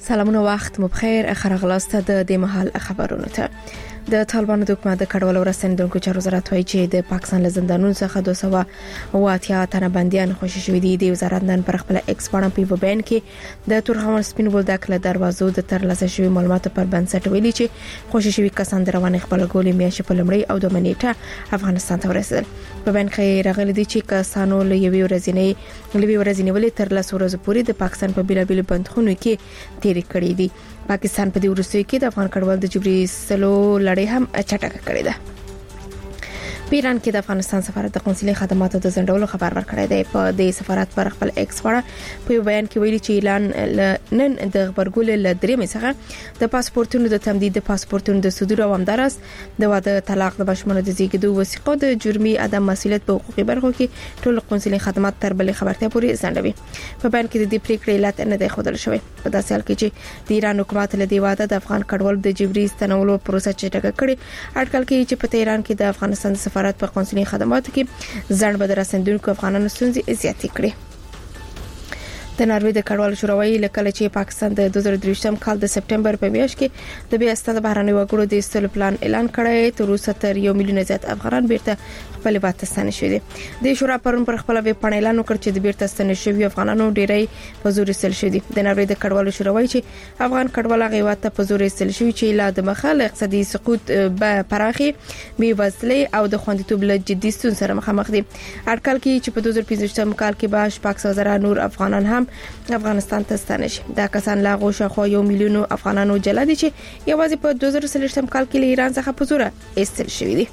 سلامونه وخت مو بخیر خرغلاست د مهال خبرونه ته د طالبانو د حکومت د کډوالو رسندونکو چارو وزارت وايي چې د پاکستان له زندانونو څخه 280 تنه بنديان خوشي شوي دي. د وزارت نن پر خپل ایکس باندې په بیان کې د تورخمن سپین بولدک له دروازو د ترلاسه شوی معلوماتو پر بنسټ ویلي چې خوشي شوي کسان د رواني خپل ګولې میاشتې په لمړی او د منېټه افغانستان ته ورسېدل. په بیان کې راغلي دي چې کسانو له یوې ورځې ولې تر 10 ورځې پورې د پاکستان په بیلابیل بندخونو کې تیر کړی دي. پاکستان په دې وروستیو کې د افغان کډوال د جبري سلو لړۍ هم چټکه کړې ده. په ایران کې د افغانستان سفارت د قونسلي خدماتو د ځنډولو خبر ورکړی دی. په دې سفارت پر خپل ایکس باندې په بیان کې ویلي چې اعلان نن د خبرګول له درېمې څخه د پاسپورتونو د تمدید، د پاسپورتونو د صدور او همدارس د واده، طلاق، د بشمنو د زیږیدو وثیقو د جرمي عدم مسؤلیت په حقوقي برخو کې ټول قونسلي خدمات تر بلې خبرتیا پورې ځنډوي. په بیان کې د دې پریکړې علت نه دی ښودل شوی. په داسې حال کې چې د ایران حکومت له دې واده د افغان کډوالو د جبري ستنولو پروسه چټکه کړې، اټکل کوي چې په ایران کې د افغانستان سفارت په قونسلي خدماتو کې ځنډ به د رسندونکو افغانانو ستونزې زیاتې کړي. د ناروې د کډوالو شورای لکه چې پاکستان د 2023م کال د سپټمبر په میاشت کې د بیا ستاسو بهراني وګړو د استل پلان اعلان کړی. تر اوسه تر 1 میلیون زیات افغانان بیرته خپل وطن ستنه شوي دي. د شورای پرون پر خپل ویب پاڼه اعلان وکړ چې د بیرته ستنه شوي افغانانو ډیری په زور استل شوي دي. د ناروې د کډوالو شورای چې افغان کډوال غیوات په زور استل شوي چې لا د مخال اقتصادي سقوط به پراخي بي وزلي او د خوندیتوب له جدي ستونزو سره مخامخ دي. اټکل کوي چې په 2015م کال کې به شپږ سوه نور افغانان هم افغانستان ته ستنه شي. دا کسان لا غوښه خو 1 میلیون افغانانو جلا دي چې یوازې په 2023م کال کې له ایران څخه په زور استل شوي دي.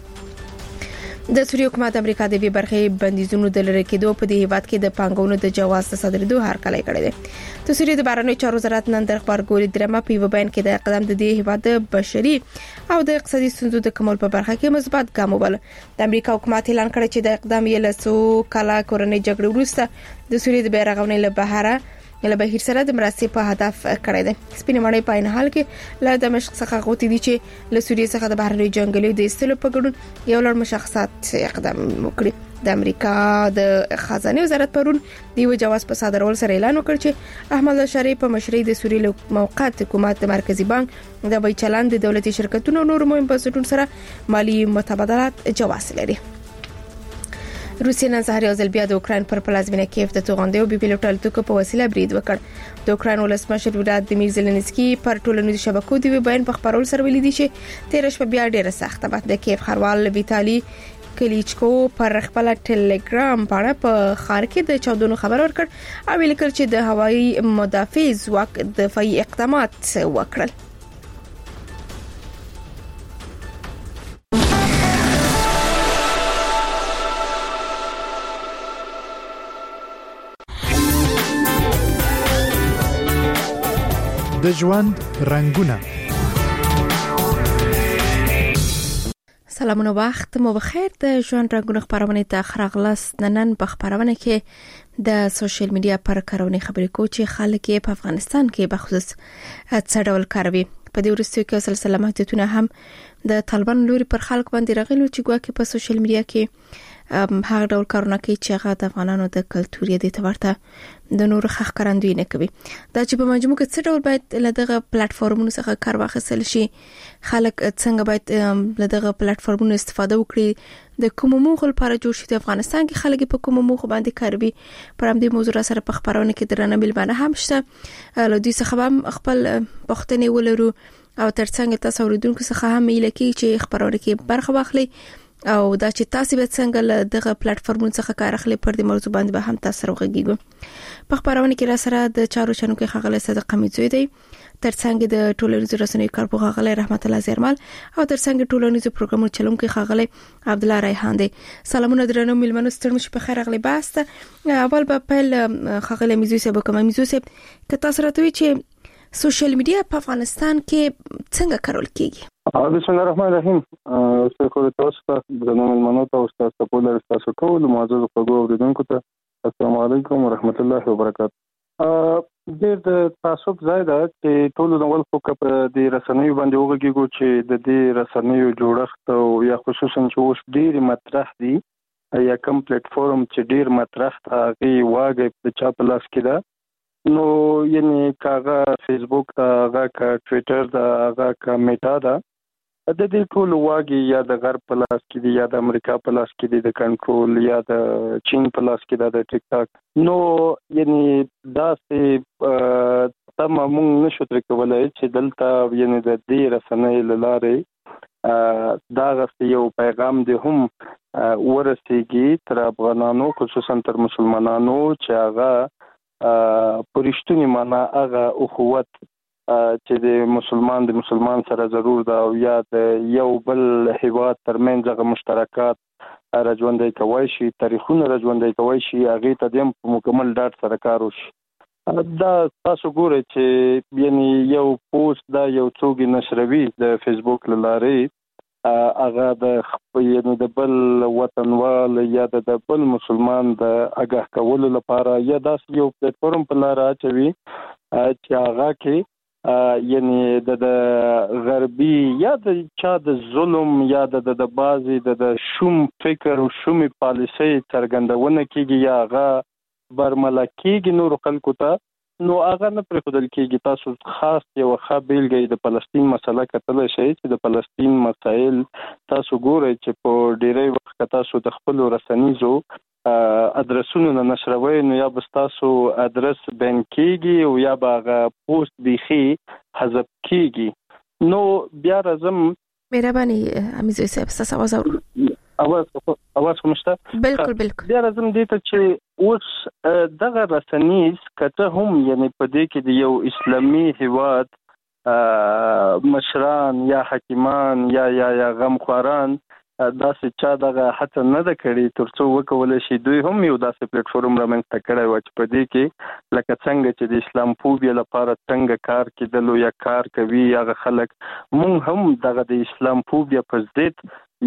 د سوریې حکومت امریکا د وی برخې بندیزونو د لری کېدو په دې هیواد کې د پانګونو د جواز صادرېدو هرکلی کړی دی. د سوریې د بهرنیو چارو وزارت نن د خبرګولۍ درمه په بیان کې د اقدام د دې هیواد د بشري او د اقتصادي ستونزو د کمول په برخه کې مثبت ګام وبل. د امریکا حکومت اعلان کړی چې د اقدام یې له 100 کاله کورنۍ جګړې وروسته د سوریې د بیرغونې له بهره له بهیر سره د مرستې په هدف کړی دی. سپینې مړۍ په عین حال کې له دمشق څخه غوتی دي چې له سوریې څخه د بهرنی جنگلیو د استلو په ګډون یو لړ مشخصات اقدام وکړي. د امریکا د خزانه وزارت پرون دیو جواز په صادرول سره اعلان وکړ چې احمد شریف په مشرۍ د سوریې موقت حکومت د مرکزی بانک د وی چلند د دولتي شرکتونو نور مهم بنسټونو سره مالی متبادلات جواز لري. روسیه نن سهار یو ځل بیا د اوکراین پر پلازمینه کیف د توغندیو بي پیلوټ الوتکو په وسیله برید وکړ. د اوکراین ولسمشر ولادیمیر زيلنسکي پر ټولنیزو شبکو د بیان په خبرول سره ویلي دي چې تیر شپه بیا ډیره سخته ده. د کیف خروال ویتالي کلیچکو پر خپل ټلګرام باندې په خار کې د چاودنو خبر ورکړ او ویل چې د هوایي مدافع ځواک دفاعي اقدامات وکړل. د ژوند رنگونه. سلامونه وخت مو بخیر. د ژوند رنگونه خبرونه ته خراغلاست. نن په خبرونه کې د سوشل میډیا پر کارونې خبرې کو چې خلک په افغانستان کې بخصوص څه ډول کاروي. په دې وروستیو کې سلسله محدودونه هم د طالبان لوري پر خلک باندې راغلي چې ګواکې په سوشل میډیا کې هغه ډول کارونه کوي چې هغه د افغانانو د کلتور یې د تورته د نور حق کارندوی نه کوي. دا چې په مجموع کې څه ډول باید له دغه پلیټ فارمونو څخه کار واخیستل شي، خلک څنګه باید له دغه پلیټ فارمونو استفاده وکړي، د کوم موخو لپاره جوړ شوی د افغانستان کې خلک په کوم موخو باندې کاروي. پر همدې موضوع سره په خبرونه کې درنه ملمانه هم شته. له دې څخه هم خپل پښتنې ولرو او ترڅنګ تاسو اوریدونکو څخه هم ایله کې چې خبرونه کې برخه واخلي او دا چې تاسو به څنګه له دغه پلیټ فارمونو څخه کار اخلي پر دې موضوع باندې به هم تاسو راغږیږو. په خبرونه کې را سره د چارو چنو کې خغله صدقه میزوی دی، ترڅنګ د ټولنیزو رسنیو کارپوه خغله رحمت الله زیرمل او ترڅنګ ټولنیزو پروګرامونو چلونکو خغله عبد الله ریحان دی. سلامونه درنو ملمنو ستړي مشه په خیر اغلی باسته. اول به پیل خغله میزوی سبا کوم میزوی سب که تاسو راته چې سوشل میډیا په افغانستان کې څنګه کارول کیږي؟ بسم الله الرحمن الرحیم. شکر تاسو ته د نومل منو تاسو ته په لاره تاسو ټول معزز خوږو اوریدونکو ته السلام علیکم ورحمت الله وبرکاته. د تعصب ځای ده چې ټول نوول فوکس په دې رسنیو باندې وګورئ چې د دې رسنیو جوړښت او یا خصوصا چې اوس ډیر مطرح دي یا کوم پلیټ فارم چې ډیر مطرح هغه واګي په چا په لاس کې ده نو یعنی کاغه فیسبوک دا هغه کا ټوئیټر دا هغه کا میټا دا د دې ټول واګي یا د غرب په لاس کې دي یا د امریکا په لاس کې دي د کنټرول یا د چین په لاس کې دا د ټیک ټاک نو یعنی دا سه تمام نشو تر کولای چې دلته یعنی د دې رسنۍ لاره دا غوښتي یو پیغام دی هم ورسیږي تر افغانانو خصوصا تر مسلمانانو چې هغه پرشتونی معنا هغه اخوت چې د مسلمان سره ضرور دا او یا د یو بل هیواد ترمنځ هغه مشترکات راځوندای کوي شي تاریخونه راځوندای کوي شي هغه ته د مکمل ډاټ سره کار وشي دا تاسو ګورئ چې یعنی یو پوسټ دا یو څوک نشروي د فیسبوک لاره هغه د یعنی د بل وطنوال یا د بل مسلمان د آگاه کولو لپاره یا داس یو پلیټ فارم په لاره اچوي چې هغه کې یعنی د غربي یا د چا د ظلم یا د بازي د شوم فکر او شومي پالیسي څرګندونه کیږي یا هغه برملا کیږي نور خلکو ته نو هغه نه پرېښودل کیږي. تاسو خاص یو ښه بیلګه د فلسطین مسله کتلی شئ چې د فلسطین مسایل تاسو ګورئ چې په ډیری وخت تاسو د خپل رسنیزو ادرسونو نه نشروي نو یا به تاسو ادرس بین کیږي او یا به هغه پوسټ بیخي حذف کیږي. نو بیا راځم مهرباني امیزوی صاحب تاسو आवाज اورئ اواز کومشته بالکل بیا راځم دې ته چې اوس دغه رسنیز کته هم یعنی په دې کې د یو اسلامي هیواد مشران یا حکیمان یا غمخواران داسې چا دغه هڅه نه ده کړې ترڅو وکولای شي دوی هم یو داسې پلیټ فارم رامنځته کړی و چې په دې کې لکه څنګه چې د اسلام فوبیا لپاره څنګه کار کېدلو یا کار کوي هغه خلک مونږ هم دغه د اسلام فوبیا پر ضد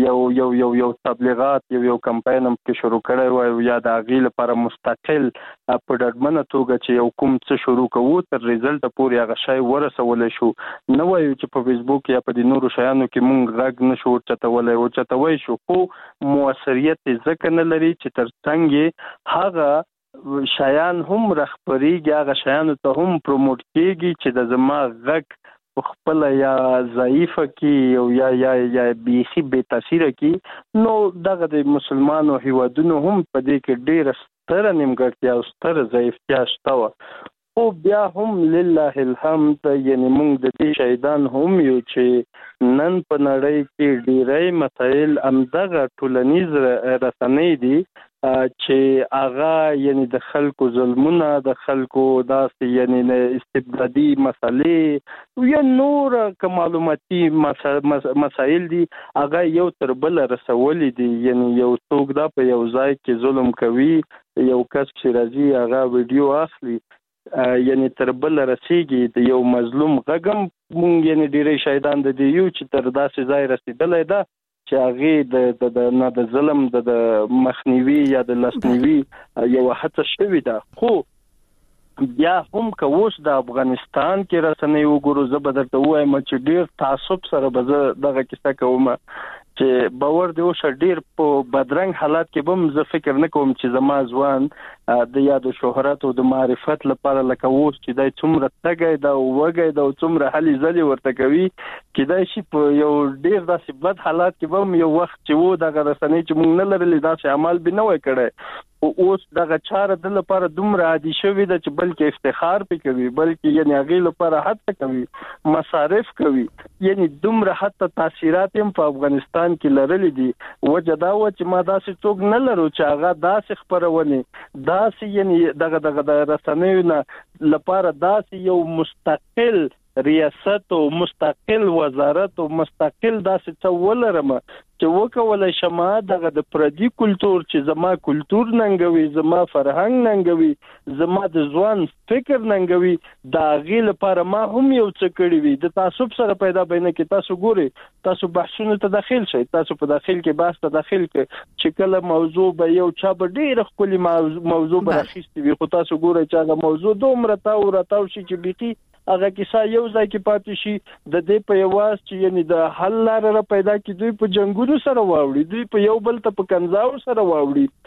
یو تبلیغات یو کمپاین هم کې شروع کړی و یا د هغې لپاره مستقل په ډاډمنه توګه چې یو کوم څه شروع کوو تر ریزلټه پورې هغه شی ورسولی شو نه وایو چې په فیسبوک یا په د نورو شیانو کې مونږ غږ نه شو ورچتولی شو خو موثریت ځکه نه لري چې تر څنګ هغه شیان هم رخبرېږي هغه شیانو ته هم پروموټ کېږي چې د زما غږ خپل یا ضعیفه کی او یا بیخي بے تاثیره کی نو دغه د مسلمانانو هیوادونو هم په دې کې ډېر ستر نیمګړتیا او ستر ضعیفتیا شته او بیا هم لله الحمد یعنی موږ د دې شهیدان هم یو چې نن په نړۍ کې ډېری مسایل همدغه ټولنیز رسنۍ دي چې هغه یعنی د خلکو ظلمونه د خلکو داسې یعنی استبدادي مسالې یا نور معلوماتي مسایل دي هغه یو تر بل رسولې دي یعنی یو څوک دا په یو ځای کې ظلم کوي یو کس چې راځي هغه ویډیو اخلي یعنی تر بل رسیږي د یو مظلوم غږم مونږ یعنی ډیری شهیدان د دې یو چې تر داسې ځای رسیدلی ده چې هغه د نه د ظلم د مخنیوي یا د لاسنیوي یو هڅه شوې ده خو بیا هم که اوس د افغانستان کې رسنۍ وګورو زه به درته ووایم چې ډېر تعصب سره به زه دغه کیسه کوم چې باور دی اوس ډېر په بدرنګ حالات کې به هم زه فکر نه کوم چې زما ځوان د یاد شهرت او د معرفت لپاره لکه اوس چې دی څومره تږی ده او وږی ده او څومره هلې ځلې ورته کوي کېدای شي په یو ډېر داسې بد حالات کې به هم یو وخت چې و دغه رسنۍ چې موږ نه لرلې داسې عمل به نه وای کړی او اوس دغه چاره د لپاره دومره عادي شوې ده چې بلکې افتخار پې کوي بلکې یعنی هغې لپاره هڅه کوي مصارف کوي یعنی دومره حتی تاثیرات هم په افغانستان کې لرلې دي وجه دا و چې ما داسې څوک نه لرو چې هغه داسې خپرونې داسې یعنی دغه د رسنیو نه لپاره داسې یو مستقل ریاست او مستقل وزارت او مستقل داسې څه ولرم چې وکولای شم دغه د پردي کلچر چې زما کلچر ننګوي زما فرهنګ ننګوي زما د ځوان فکر ننګوي دا غي لپاره ما هم یو څه کړی وي د تعصب سره پیدا بینه کې تاسو ګوري تاسو بحثونه ته داخل شئ تاسو په داخل کې بحث ته داخل کې چې کله موضوع به یو چا به ډېر خپل موضوع به راخیستي وي خو تاسو ګورئ چې هغه موضوع دومره راتاو شي چې بیخي هغه کیسه یو ځای کې پاتې شي د دې په یواز چې یعنی د حل لاره پیدا کی دوی په جنگونو سره واوړي دوی په یو بل ته په کنځاو سره واوړي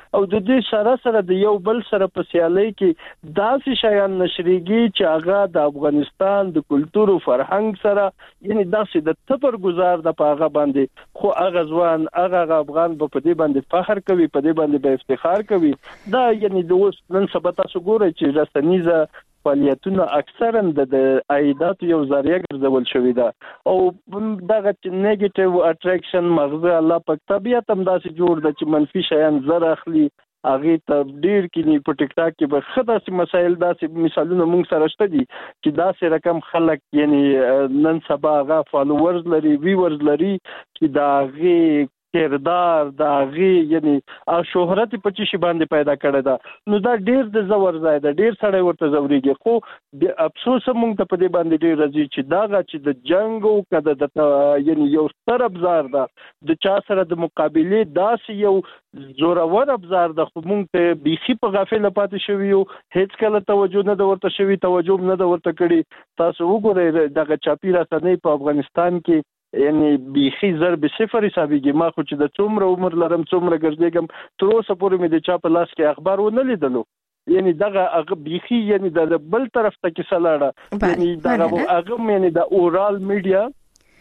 او د دې سره د یو بل سره په سیالۍ کې داسې شیان نشریږي چې هغه د افغانستان د کلتور او فرهنګ سره یعنی داسې د تبر گزار د پاغه باندې خو هغه ځوان هغه افغان په دې باندې فخر کوي، په دې باندې به افتخار کوي. دا یعنی د اوس نن سبا تاسو ګورئ چې رسنیزه فعالیتونه اکثرا د عایدات یو ذریعہ ګرځول شوی دا او دغه نیگیټیو اټریکشن مغزه الله په طبيعت هم داسې جوړ د چې منفي شیان زر اخلي هغه ته ډیر کې په ټیک ټاک کې به خداسي مسایل داسې مثالونه موږ سره شته دي چې داسې رقم خلک یعنی نن سبا هغه فالوورز لري ویورز لري چې دا غي کردار دا غي یعنی شهرت په چی شي باندې پیدا کړی دا نو دا ډیر د زور ځای دا ډیر سړی ورته زوريږي خو د افسوس موږ ته په دې باندې ډیر راځي چې دا چې د جنگ او کده د یعنی یو ستر ابزار دا د چا سره د مقابله داسې یو زورور ابزار د خو موږ ته بيخي په غافل پاتې شوی یو هیڅ کله توجه نه د ورته شوی توجه نه د ورته کړی. تاسو وګورئ دغه چاپی رسنۍ په افغانستان کې یعنی بيخي ضرب صفر حسابيږي. ما خو چې د څومره عمر لرم څومره ګرځېږم تر اوسه پورې مې د چا په لاس کې اخبار ونه لیدلو. یعنی دغه بيخي یعنی د بل طرف ته کې سلاړه یعنی دغه یعنی د اورال میډیا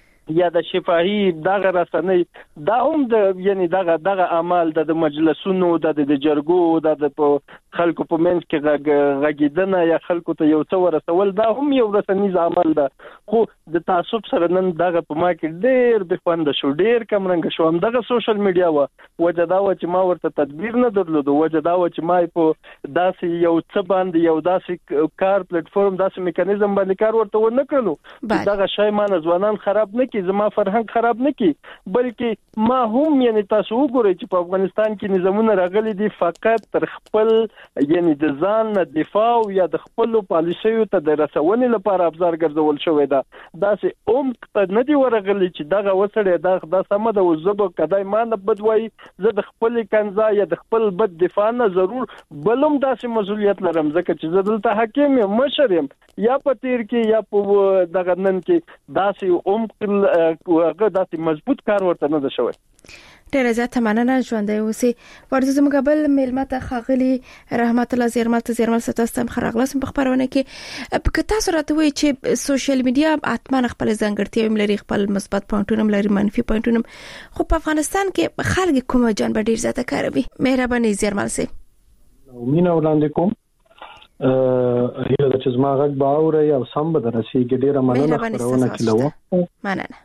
یا د شفاهي دغه رسنۍ دا هم د یعنی دغه اعمال د مجلسونو د جرګو د خلکو په منځ کې غږیدنه یا خلکو ته یو څه ورسول دا هم یو رسنیز عمل ده. خو د تعصب سره نن دغه په ما کې ډېر بخوند شو ډېر کم رنګ شو هم دغه سوشل میډیا وجه دا و چې ما ورته تدبیر نه درلود وجه دا و چې ما په داسې یو څه باندې یو داسې کار پلیټ فارم داسې میکانیزم باندې کار ورته ونه کړلو دغه شای ما ځوانان خراب نه زما فرهنګ خراب نه کی بلکې ما هم یعنی تاسو وګورئ چې په افغانستان کې نظامونه راغلي دي فقط تر خپل یعنی د ځان دفاع یا د خپل پالیسیو ته د رسونې لپاره ابزار ګرځول شوی دا داسې عمق نه دی ورغلي چې دغه وسړی دا سم د وزبو کدای ما نه بدوي زه د خپل کنزا یا د خپل بد دفاع نه ضرور بلوم داسې مسؤلیت لرم ځکه چې زه دلته حاکم یم مشر یم یا په تیر کې یا په دغه نن کې داسې عمق هغه داسې مضبوط کار ورته نه ده شوی. ډیره زیاته مننه ژوندۍ اوسئ. ورته زموږ بل میلمه ته ښاغلي رحمت الله زیرمل ستاسو خراغلاسم په خبرونه کې په تاسو راته وایي چې سوشل میډیا اتمن خپل ځانګړتیاوې لري خپل مثبت پوینټونه لري منفي پوینټونه خو په افغانستان کې خلک کومه جنبه ډیر زیاته کاروي. مهرباني زیرمل سي مینه وړاندې کوم هیله د چې زما غږ باوري او سم به درسیږي. ډیره مننه خبرونه کولو مننه.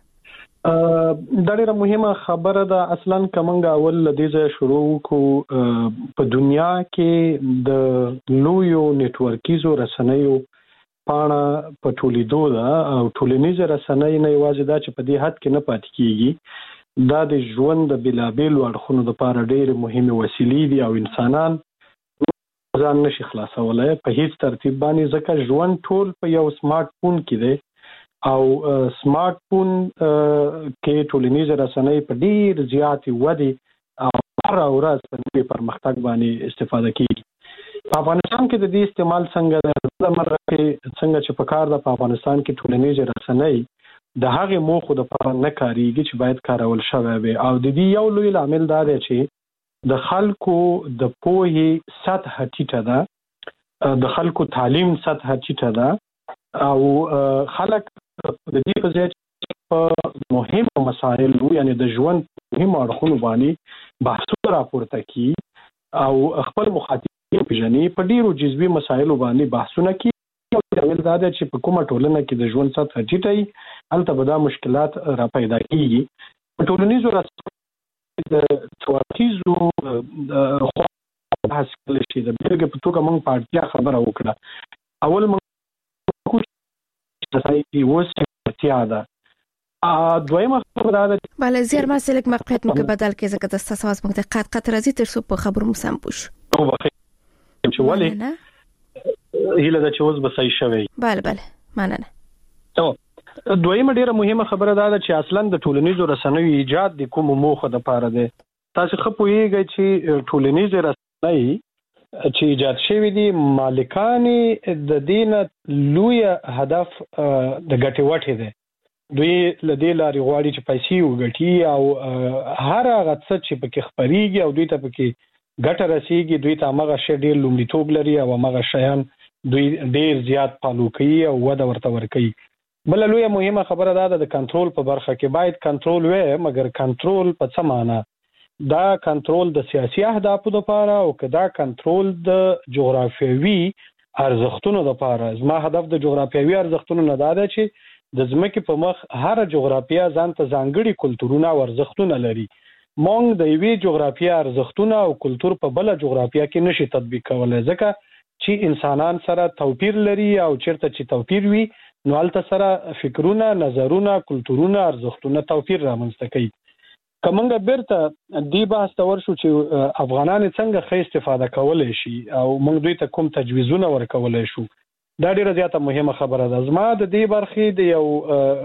دا ډیره مهمه خبره ده. اصلا کومنګ اول لدیزه شروع کو په دنیا کې د لویو نتورکیزو رسنیو پاڼه په ټولیدو ده او ټولنیز رسنۍ نه یوازې دا چې په دې حد کې نه پاتې کیږي دا د ژوند د بلابل اړخونو لپاره ډیره مهمه وسیلې دي او انسانان ځان نشي خلاصولای په هیڅ ترتیب باندې ځکه ژوند ټول په یو سمارټ فون کې دی او سمارټ فون کې ټولنیز رسنۍ په ډیر زیات ودی او هر ورځ په پرمختګ باندې استفاده کیږي. په افغانستان کې د دې استعمال څنګه د مرکه څنګه چې په کار د افغانستان کې ټولنیز رسنۍ د هغه موخو د پر نه کاریږي چې باید کارول شوی وي او د دې یو لوی عامل دا دی چې د خلکو د پوهې سطح ټیټه ده د خلکو تعلیم سطح ټیټه ده او خلک د دې په ځای په مهمو مسایلو یعنی د ژوند مهمو اړخونو باندې بحثونه راپورته کوي او خپل مخاطبین پیژني په ډیرو جزوي مسایلو باندې بحثونه کوي. یو دا ده چې په کومه ټولنه کې د ژوند سطح ټیټه هلته به دا مشکلات را پیدا کیږي. په ټولنیزو رسنیو د څوارتیزو بحث کول شي د بیلګې په توګه موږ پارتیا خبره وکړه اول موږ صحیح وسه ده دویمه خبره ده بله زیرمل سلک موقعیت مو که بدل کې زکه د تاسو واس مو ته قطر راځي تر څو په خبرو مسام پوش او بخیر چې ولی هیله د چوز به صحیح شوی. بله مننه. دویمه ډیره مهمه خبره ده چې اصلا د ټولنیزو رسنیو ایجاد د کوم موخه د پاره ده. تاسو خپويږئ چې ټولنیز رسنۍ چې ایجاد شوی دي مالکان د دین لوی هدف د ګټې وټه ده. دوی لدې لاري غواړي چې پیسې وګټي او هر هغه څه چې پکې خبريږي او دوی ته پکې ګټه رسیږي دوی ته هغه شی ډیر لومړیتوب لري او هغه شیان دوی ډیر زیات فالو کوي او وده ورته ورکوي. بل لویه مهمه خبره ده د کنټرول په برخه کې باید کنټرول وي، مګر کنټرول په څه معنی؟ دا کنټرول د سیاسي اهدافو لپاره او کدا کنټرول د جغرافیوي ارزښتونو لپاره. زما هدف د جغرافیوي ارزښتونو نه ده چې د ځمکې په مخ هر جغرافیه ځان ته ځانګړي کلتورونه او ارزښتونه لري. مونږ د یوې جغرافیه ارزښتونه او کلتور په بل جغرافیه کې نشي تطبیق کولای، ځکه چې انسانان سره توپیر لري او چیرته چې توپیر وي نو هلته سره فکرونه، نظرونه، کلتورونه، ارزښتونه توپیر رامنځته کوي. کومنګ بیرته دی بحث ته ورشو چې افغانان څنګه ښه استفاده کولای شي او موږ دوی ته کوم تجویزونه ورکولای شو، دا ډیره زیاته مهمه خبره ده. زما د دې برخې د یو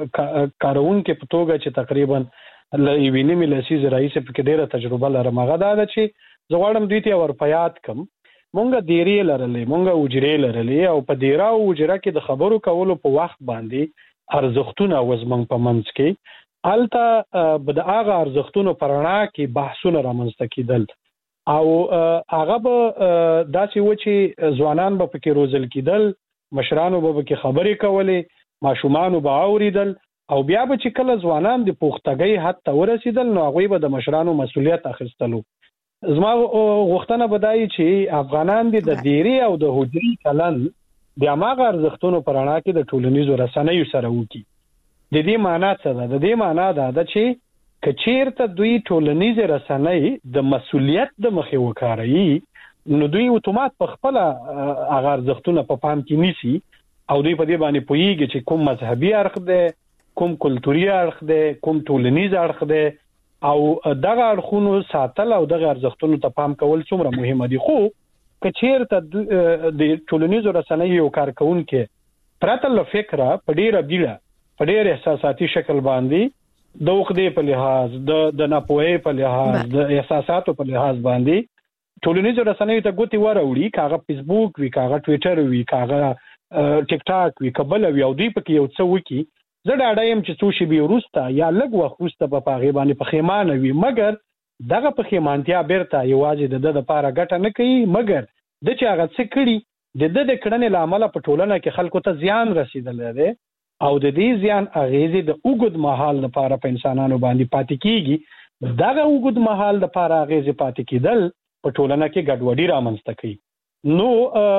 کارونکو په توګه چې تقریبا له یوې نیمې لسیزې راهیسې پکې ډیره تجربه لرم، هغه دا ده چې زه غواړم دوی ته ورپیاد کم. مونږ دیرې لرلې، مونږ وجرې لرلې او په دیره او وجره کې د خبرو کولو په وخت باندې ارزښتونه وزمنګ په منځ کې هلته به د هغه ارزښتونو په رڼا کې بحثونه رامنځته کېدل او هغه به داسې و چې ځوانان به پکې روزل کېدل، مشرانو به پکې خبرې کولې، ماشومانو به اورېدل او بیا به چې کله ځوانان د پختګۍ حد ته ورسېدل نو هغوی به د مشرانو مسؤلیت اخیستلو. زما غوښتنه به دا وي چې افغانان د دیرې او د حجرې چلن د هماغه ارزښتونو په رڼا کې د ټولنیزو رسنیو سره وکړي. د دې معنا څه ده؟ د دې معنا دا ده چې که چیرته دوی ټولنیزې رسنۍ د مسؤلیت د مخې وکاروي نو دوی اتومات په خپل هغه ارزښتونه په پام کې نیسي او دوی په دې باندې پوهیږي چې کوم مذهبي اړخ دی، کوم کلتوري اړخ دی، کوم ټولنیز اړخ دی او دغه اړخونو ساتل او دغه ارزښتونو ته پام کول څومره مهمه دي. خو که چیرته د ټولنیزو رسنیو یو کارکونکي پرته له فکره په ډیره بیړه په ډیر احساساتي شکل باندې د وقدې په لحاظ، د ناپوهۍ په لحاظ، د احساساتو په لحاظ باندې ټولنیزو رسنیو ته ګوتې وراوړي، که هغه فیسبوک وي، که هغه ټویټر وي، که هغه ټیک ټاک وي، که بله وي او دوی پکې یو څه وکړي، زه ډاډه یم چې څو شېبې وروسته یا لږ وخت وروسته به په هغې باندې پښیمانه وي. مګر دغه پښیمانتیا بیرته یوازې د ده دپاره ګټه نه کوي، مګر د چې هغه څه کړي د ده د کړنې له امله په ټولنه کې خلکو ته زیان رسېدلی دی او د دې زیان اغیزې د اوږد مهال لپاره په انسانانو باندې پاتې کیږي. دغه اوږد مهال لپاره اغیزې پاتې کېدل په ټولنه کې ګډوډي رامنځته کوي. نو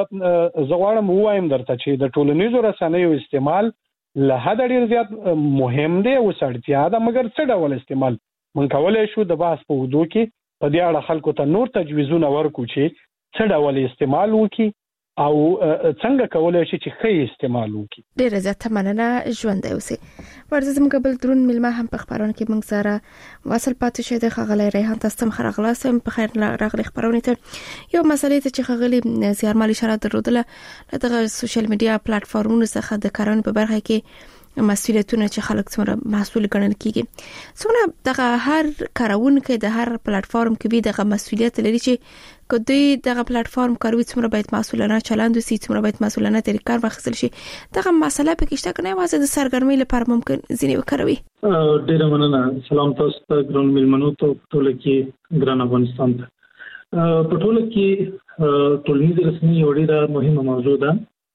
زه غواړم ووایم درته چې د ټولنیزو رسنیو استعمال له حده ډېر زیات مهم دی، اوس اړتیا ده، مګر څه ډول استعمال موږ کولی شو د بحث په اوږدو کې په دې اړه خلکو ته نور تجویزونه ورکړو چې څه ډول استعمال وکړي او څنګه کولای شي چې ښه استعمال وکړي. ډېره زیاته مننه، ژوندی اوسئ. ورځ زموږ بل درون مېلمه هم په خپرونه کې موږ سره واصل پاتې شوی دی. ښاغلی ریحان، تاسو ته ښه راغلاست په خیر راغلئ خپرونې ته. یو مسلې ته چې ښاغلي زیارمل اشاره درلودله له دغه سوشل میډیا پلیټفارمونو څخه د کارونې په برخه کې مسؤلیتونه چې خلک څومره مسؤل ګڼل کیږي، څومره دغه هر کارونکي د هر پلیټفارم کې به دغه مسؤلیت لري چې که دوی دغه پلیټفارم کاروي څومره باید مسؤلانه چلند وشي، څومره باید مسؤلانه طریقه کار واخیستل شي. دغه مسله پکې شته کنه یوازې د سرګرمۍ لپاره ممکن ځینې وکاروي. ډیره مننه. سلام تاسو ته ګران مېلمنو ته ټول کې ګران افغانستان ته. په ټول کې ټولنیز رسنۍ یو ډیره مهمه موضوع ده،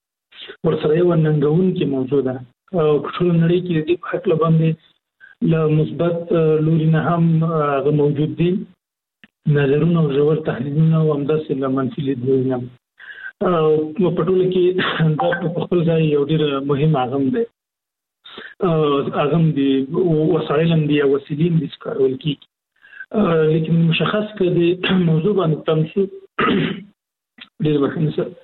ورسره یو ننګونکې موضوع ده. په ټول نړۍ کې د حق لباندې له مثبت لوري نه هم هغه موجود دي، نظرونه او ژور تحلیلونه او همداسې له منفي لیدلوري نه. په ټول کې دا په خپل ځای یو ډېر مهم اغم دی. اغم دي وسایل هم دي او وسیلې هم دي چې کارول کېږي، لیکن مشخص که د موضوع باندې تم شو ډېر بخښنه سره.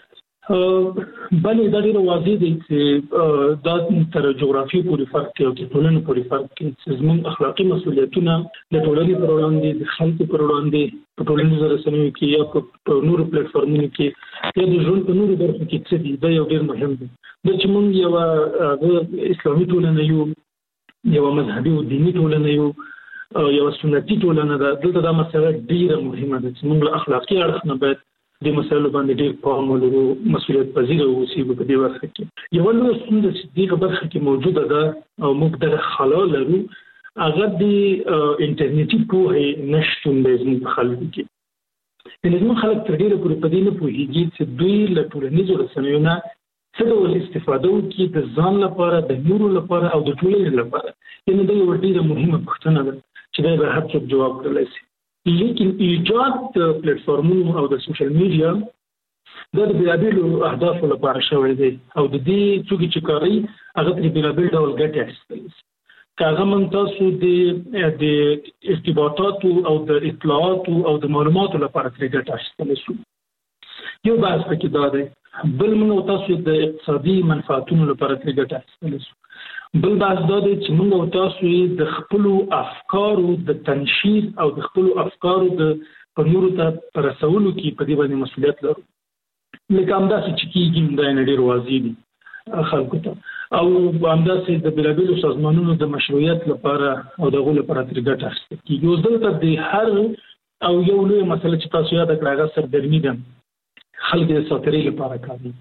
بلې دا ډېره واضح دی چې دا تر جغرافیې پورې فرق کوي او د ټولنې پورې فرق کوي چې زموږ اخلاقي مسؤلیتونه د ټولنې پر وړاندې، د خلکو پر وړاندې، په ټولنیزو رسنیو کې یا په نورو پلیټفارمونو کې یا د ژوند په نورو برخو کې څه دي، دا یو ډېر مهم دی. دا چې موږ یوه اسلامي ټولنه یو، یوه مذهبي او دیني ټولنه یو، یوه سنتي ټولنه ده، دلته دا مسله ډېره مهمه ده چې موږ له اخلاقي اړخ نه باید د مسایلو باندې ډېر پام ولرو، مسؤلیت پذیره واوسو په دې برخه کې. یوه لویه ستونزه چې دغه برخه کې موجوده ده او موږ دغه خلا لرو، هغه د انټرنیټي پوهې نشتون دی زموږ په خلکو کې. زموږ خلک تر ډیره پورې په دې نه پوهېږي چې دوی له ټولنیزو رسنیو نه څه ډول استفاده وکړي د ځان لپاره، د نورو لپاره او د ټولنې لپاره. یعنې دا یوه ډېره مهمه پوښتنه ده چې دا به هر څوک جواب کړلی شي. لیکن ایجاد د پلیټفارمونو او د سوشل میډیا دا د بېلابېلو اهدافو لپاره شوی دی او د دې څوک چې کاروي هغه ترې بېلابېل ډول ګټې اخیستلی شي. که هغه موږ تاسو د ارتباطاتو او د اطلاعاتو او د معلوماتو لپاره ترې ګټه اخیستلی شو، یو بحث پکې دا دی. بل موږ تاسو د اقتصادي منفعتونو لپاره ترې ګټه اخیستلی شو. بل بحث دا دی چې موږ تاسو د خپلو افکارو د تنشیر او د خپلو افکارو د په نورو ته په رسولو کې په دې باندې مسؤلیت لرو. لکه همداسې چې کېږي دا یې ډېر واضح دي خلکو ته، او همداسې د بېلابېلو سازمانونو د مشروعیت لپاره او د هغو لپاره ترې ګټه اخیستل کېږي. اوس دلته د هر او یو لویه مسله چې تاسو یاده کړه هغه سرګرمي ده، خلک د ساترۍ لپاره کاروي.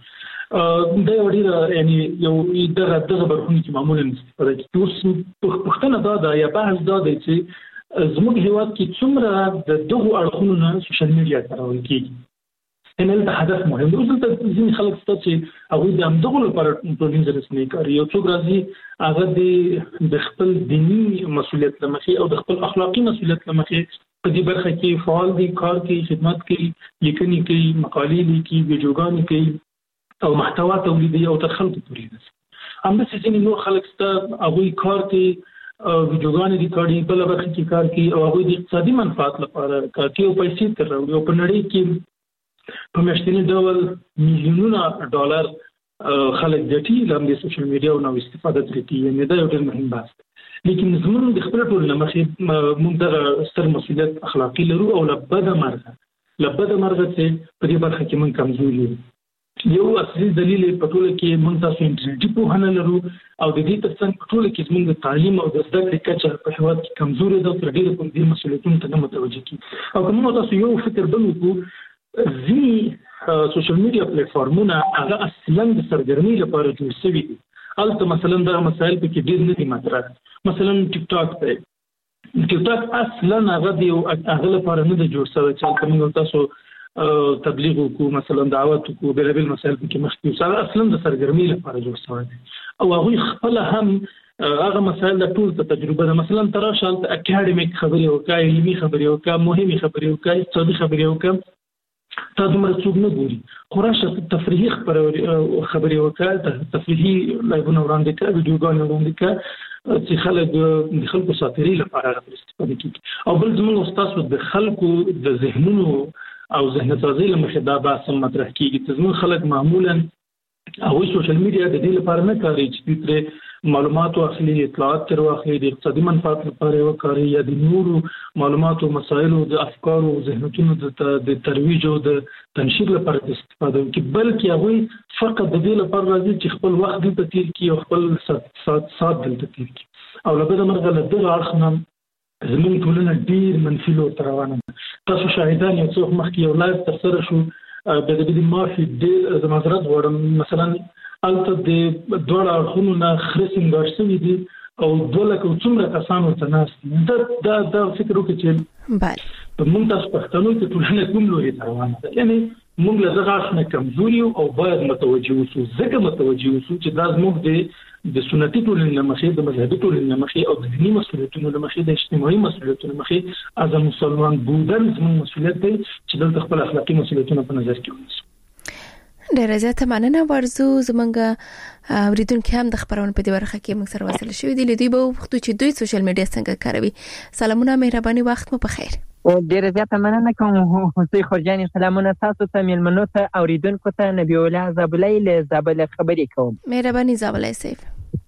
دا یو ډېره یعنې یو دغه برخونو کې معمولا استفاده کېږي. اوس پوښتنه دا ده یا بحث دا دی چې زموږ هېواد کې څومره د دغو اړخونو نه سوشل میډیا کارول کېږي. یعنې دلته هدف مهم دی. اوس دلته ځینې خلک شته چې هغوی د همدغو لپاره ټولنیزې رسنۍ کاروي. یو څوک راځي هغه د خپل دیني مسؤلیت له مخې او د خپل اخلاقي مسؤلیت له مخې په دې برخه کې فعال دي، کار کوي، خدمت کوي، لیکنې کوي، مقالې لیکي، ویډیوګانې کوي او محتوا تولیدوي او تر خلکو پورې رسوي. همداسې ځینې نور خلک شته هغوی کار کوي، ویډیوګانې ریکارډوي، بله برخه کې کار کوي او هغوی د اقتصادي منفعت لپاره کار کوي او پیسې ترې راوړي او په نړۍ کې په میاشتني ډول میلیونونه ډالر خلک ګټي له همدې سوشل میډیا نه استفاده ترې کوي. یعنې دا یو ډېر مهم بحث دی. لیکن زموږ د خپله ټولنې مخې موږ دغه ستر مسؤلیت اخلاقي لرو او له بده مرغه چې په دې برخه کې موږ کمزوري یو. یو اصلي دلیل په ټوله کې موږ تاسو انټرنیټي پوهنه لرو او د دې تر څنګ په ټوله کې زموږ د تعلیم او د زده کړې کچه په هېواد کې کمزورې ده او تر ډېره پورې دې مسؤلیتونو ته نه متوجه کېږي. او که موږ تاسو یو فکر بل وکړو، ځینې سوشل میډیا پلیټفارمونه هغه اصلا د سرګرمۍ لپاره جوړ شوي دي. هلته مثلا دغه مسایل پکې ډېر نه دي مطرح. مثلا ټیک ټاک دی، ټیک ټاک اصلا هغه د هغه لپاره نه دی جوړ شوی چې هلته موږ تاسو تبلیغ وکړو، مثلا دعوت وکړو، بېلابېل مسایل پکې مخکې وو. هغه اصلا د سرګرمۍ لپاره جوړ شوی دی او هغوی خپله هم هغه مسایل د ټول ته تجربه ده. مثلا ته راشه هلته اکاډمیک خبرې وکړه، علمي خبرې وکړه، مهمې خبرې وکړه، اقتصادي خبرې وکړه، تا دومره څوک نه ګوري. خو راشه تفریحي خبرې وکړه، تفریحي لایوونه وړاندې کړه، ویډیوګانې وړاندې کړه چې خلک د خلکو ساترۍ لپاره هغه استفاده کېږي. او بل زموږ ستاسو د خلکو د ذهنونو او ذهن سازۍ له مخې دا بحث هم مطرح کېږي چې زموږ خلک معمولا هغوی سوشل میډیا د دې لپاره نه کاروي چې دوی ترې معلومات واخلي، اطلاعات ترې واخلي، د اقتصادي منفعت لپاره یې وکاروي یا د نورو معلوماتو، مسایلو، د افکارو، ذهنیتونو د ترویج او د تنشیر لپاره استفاده وکړي، بلکې هغوی فقط د دې لپاره راځي چې خپل وخت دلته تېر کړي او خپل ساعت دلته تېر کړي. او له بده مرغه له دغه اړخ نه زموږ ټولنه ډېر منفي لور ته روانه ده. تاسو شاهدان یو څه وخت مخکې یو لایف ترسره شو، بیا د دې معافي ډېر زه معذرت غواړم، مثلا هلته د دواړه اړخونو نه خره سینګار شوي دي او 2 لکه څومره کسان ورته ناست دي. دا فکر وکړئ چې په موږ تاسو پښتنو کې ټولنه کوم لوري ته روانه ده. یعنې موږ له دغه اړخ نه کمزوري او باید متوجه اوسو. ځکه متوجه اوسو چې دا زموږ د سنتي ټولنې له مخې، د مذهبي ټولنې له مخې او د دیني مسؤلیتونو له مخې، د اجتماعي مسؤلیتونو له مخې از مسلمان بودن زموږ مسؤلیت دی چې دلته خپل اخلاقي مسؤلیتونه په نظر کې ونیسو. ډیره زیاته مننه ورزو. زمونږ اوریدونکو هم د خبرونو په دې برخه کې موږ سره وصل شوي دي. لدی به وختو چې دوی سوشل میډیا څنګه کاروي. سلامونه، مهرباني، وخت مو په خیر. ډیره زیاته مننه کوم حسین خورجان. سلامونه تاسو ته، میلمنو ته، اوریدونکو ته. نبی الله زابلای له زابل خبرې کوم. مهرباني زابلای سیف.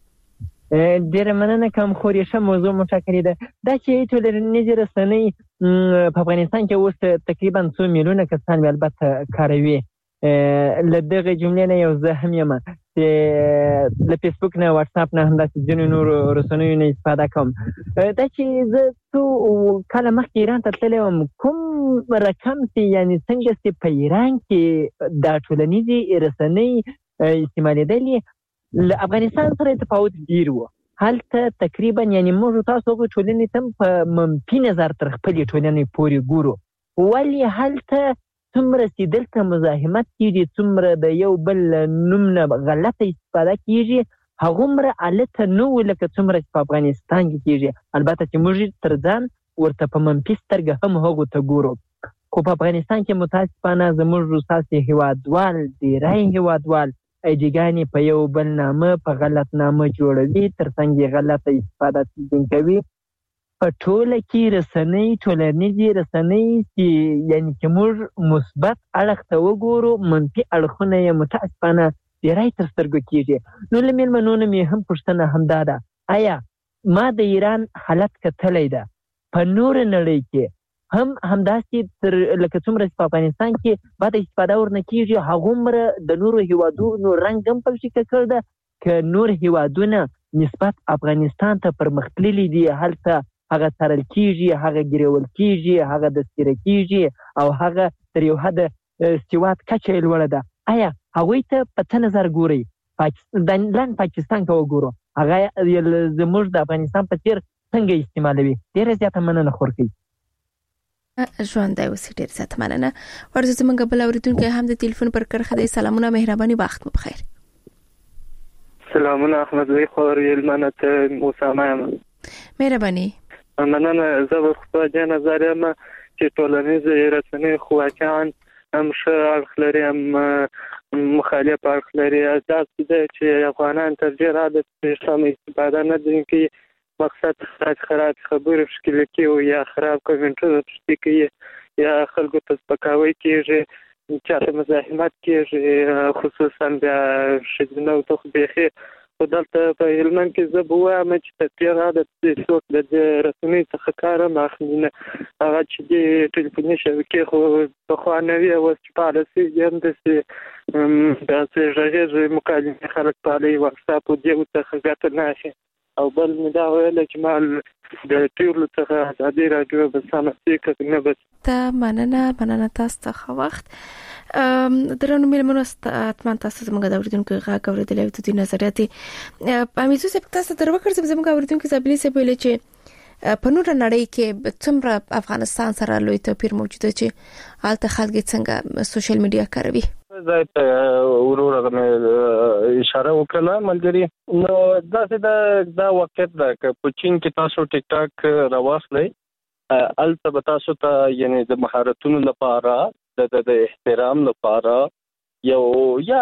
ډیره مننه کوم. خوريشه موضوع مشکل ده دا چې ټولنیزې رسنۍ په افغانستان کې اوس تقریبا 2 میلیونه کسان البته کاروي. لدغه جملې نه یو زه هم یم چې له فیسبوک نه، واتس اپ نه، همداسې ځینو نورو رسنیو نه استفاده کوم. دا چې زه څو کاله مخکې ایران ته تللی وم، کوم رقم چې یعنې څنګه چې په ایران کې دا ټولنیزې رسنۍ استعمالېدلې له افغانستان سره تفاوت ډېر و. هلته تقریبا یعنې موږ تاسو هغو ټولنې ته په منفي نظر تر خپلې ټولنې پورې ګورو. ولې هلته څومره چې دلته مزاحمت کېږي، څومره د یو بل نوم نه غلطه استفاده کېږي، هغومره هلته نه و لکه څومره چې په افغانستان کې کېږي. البته چې موږ تر ځان ورته په منفي سترګه هم هغو ته ګورو، خو په افغانستان کې متاسفانه زموږ ستاسې هیوادوال ډېری هیوادوال ایډیګانې په یو بل نامه په غلط نامه جوړوي، ترڅنګ یې غلطه استفاده کوي. په ټوله کې رسنۍ، ټولنیزې رسنۍ چې یعنې چې موږ مثبت اړخ ته وګورو، منفي اړخونه یې متاسفانه ډېری تر سترګو کېږي. نو له مېلمنو نه مې هم پوښتنه همدا ده، آیا ما د ایران حالت کتلی ده؟ په نوره نړۍ کې هم همداسې لکه څومره چې په افغانستان کې بده استفاده ورنه کېږي، هغومره د نورو هیوادونو رنګ هم پکې ککړ ده که نور هیوادونه نسبت افغانستان ته پرمختللي دي، هلته هغه څارل کېږي، هغه ګریول کېږي، هغه دستګیره کېږي او هغه تر یو حده سواد کچه یې لوړه ده. آیا هغوی ته په څه نظر ګورئ؟ لنډ پاکستان ته وګورو، هغه زموږ د افغانستان په څېر څنګه استعمالوي؟ ډېره زیاته مننه خورکۍ. ژوندی اوسې، ډېر زیاته مننه. ورځو زموږ بل اورېدونکی هم د تلیفون پر کرښه دی. سلامونه، مهرباني، وخت مو بخیر. سلامونه احمد وی خور یلمنه ته موسامه یم. مهرباني. مننه. زه به خو د نظر یم چې ټولنیزې رسنۍ خو واقعا هم ښه اړخ لري هم مخالف اړخ لري. داسې ده چې افغانان تر ډېره د سمه استفاده نه دي کوي، مقصد خراب خبرې مشکل کوي یا خراب کومنټونه پښتي کوي یا خلکو ته سپکاوی کېږي، چاته مزاحمت کېږي، خصوصا بیا ښځینه او ته خو بیخي. خو دلته په هلمند کې زه به ووایم چې تر ډېره د څوک د دې رسنۍ څخه کار هم اخلي نه. هغه چې د ټلیفوني شبکې خو پخوا نه وي، اوس چې فعاله سوي هم داسې غږیزې مکالمې خلک پالي، واټساپ او دې څخه ګټه نه اخلي. او بل مې دا ویله چې ما د ټولو څخه ازادي راډیو به سمه فکر نه بس ته مننه تاسو ته وخت درنو مېلمنو اتمن تاسو زموږ د اوریدونکو غږ اوریدلی او د نظریاتي امیزو سپ تاسو تر وکړ زموږ اوریدونکو زابلی سپ ویل چې په نور نړۍ کې څومره افغانستان سره لوی توپیر موجود دی چې حالت خلک څنګه سوشل میډیا کاروي. زه ته ورور اشاره وکړه ملګری. نو دا واقعیت ده چې په چین کې تاسو ټیک ټاک راوخلئ، البته به تاسو ته یعنی د مهارتونو لپاره د احترام لپاره یو یا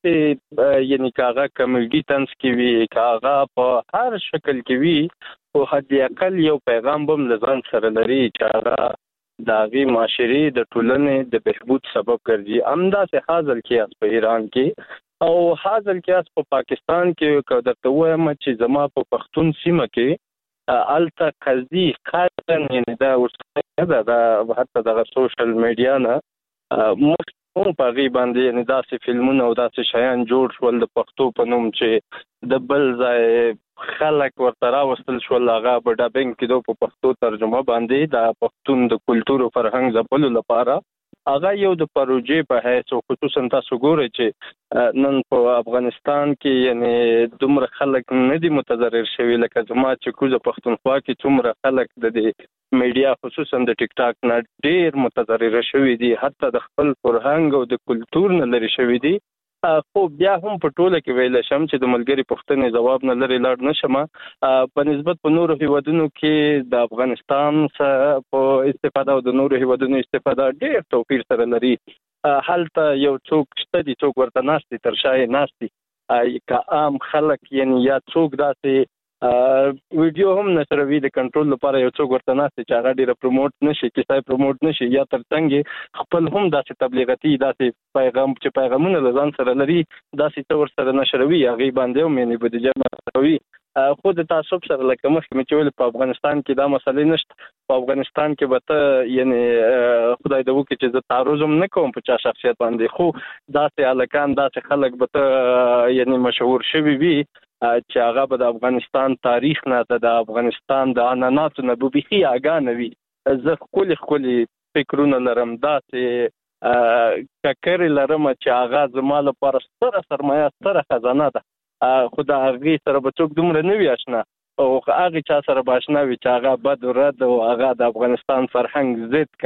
داسې یعنی کاغه کمیډي تنس کې وي، کاغه په هر شکل کې وي، او حد اقل یو پیغام هم لزان سره لري چې هغه د هغې معاشرې د ټولنې د بهبود سبب ګرځي. همداسې حاصل کیاس په ایران کې او حاصل کیاس په پاکستان کې. که درته ووایم چې زما په پښتون سیمه کې هلته قصدي خاصا یعنې دا ورسره ده حتی دغه سوشل میډیا نه مخکې هم په هغې باندې یعنې داسې فلمونه او داسې شیان جوړ شول د پښتو په نوم چې د بل ځای خلک ورته راوستل شول، هغه په ډبینګ کېدو په پښتو ترجمه باندې د پښتون د کلتور او فرهنګ ځپلو لپاره. هغه یو د پروژې په حیث او خصوصا تاسو ګورئ چې نن په افغانستان کې یعنې دومره خلک نه دي متضرر شوي لکه زما چې کوزه پښتونخوا کې څومره خلک د دې میډیا خصوصا د ټیک ټاک نه ډېر متضرر شوي دي، حتی د خپل فرهنګ او د کلتور نه لرې شوي دي. خو بیا هم په ټوله کې ویل شم چې د ملګري پوښتنې ځواب نه لري لاړ نشم. په نسبت په نورو هیوادونو کې د افغانستان څخه په استفاده او د نورو هیوادونو استفاده ډېر توپیر سره لري. هلته یو څوک شته دي، څوک ورته ناست دي، تر شا یې ناست دي، که عام خلک یعنې یا څوک داسې ویډیو هم نشروي د کنټرول لپاره یو څوک ورته ناست دي چې هغه ډېره پروموټ نشي، کیسه یې پروموټ نشي، یا تر څنګ خپل هم داسې تبلیغاتي داسې پیغام چې پیغامونه له ځان سره لري داسې څه ورسره نشروي، هغې باندې هم یعنې بودیجه مصرفوي. خو د تعصب سره لکه مخکې مې چې ویل په افغانستان کې دا مسئلې نشته. په افغانستان کې به ته یعنې خدای دې وکړي چې زه تعرض هم نه کوم په چا شخصیت باندې، خو داسې هلکان داسې خلک به ته یعنې مشهور شوي وي چې هغه به د افغانستان تاریخ نه د افغانستان د عنعناتو نه به بیخي آګاه نه وي. زه ښکلي فکرونه لرم، داسې ککرې لرم چې هغه زما لپاره ستره سرمایه، ستره خزانه ده، خو د هغې سره به څوک دومره نه وي اشنا، او هغې چا سره به اشنا وي چې هغه بد و رد او هغه د افغانستان فرهنګ ضد